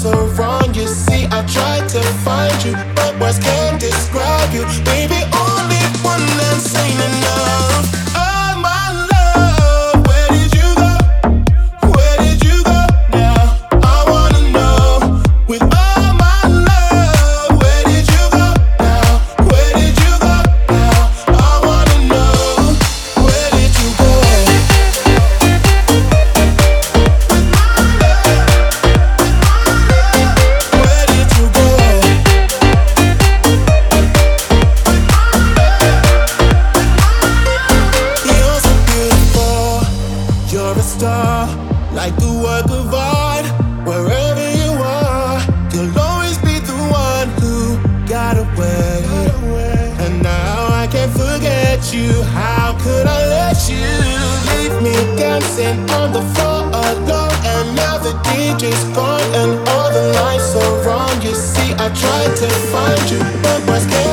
so wrong. You see, I tried to find you, but words can't describe you. Baby, only one that's ain't enough. Oh, my love, where did you go? Where did you go now? I wanna know. With all my love, where did you go now? Where did you go now? I wanna know. Where did you go? Where did you go? You're so beautiful. You're a star, like a work of art. Wherever you are, you'll always be the one who got away. And now I can't forget you. How could I let you leave me dancing on the floor alone? And now the DJ's gone and all the lights are wrong. You see, I tried to find you, but what's